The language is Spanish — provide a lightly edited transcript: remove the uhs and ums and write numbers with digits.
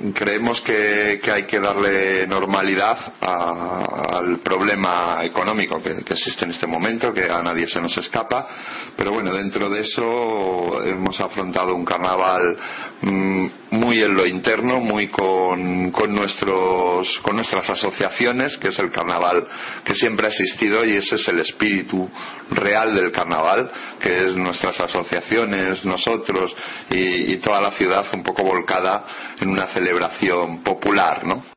creemos que hay que darle normalidad al problema económico que existe en este momento, que a nadie se nos escapa, pero bueno, dentro de eso hemos afrontado un carnaval muy en lo interno, muy con nuestras asociaciones, que es el carnaval que siempre ha existido, y ese es el espíritu real del carnaval, que es nuestras asociaciones, nosotros y toda la ciudad un poco volcada en una celebración popular, ¿no?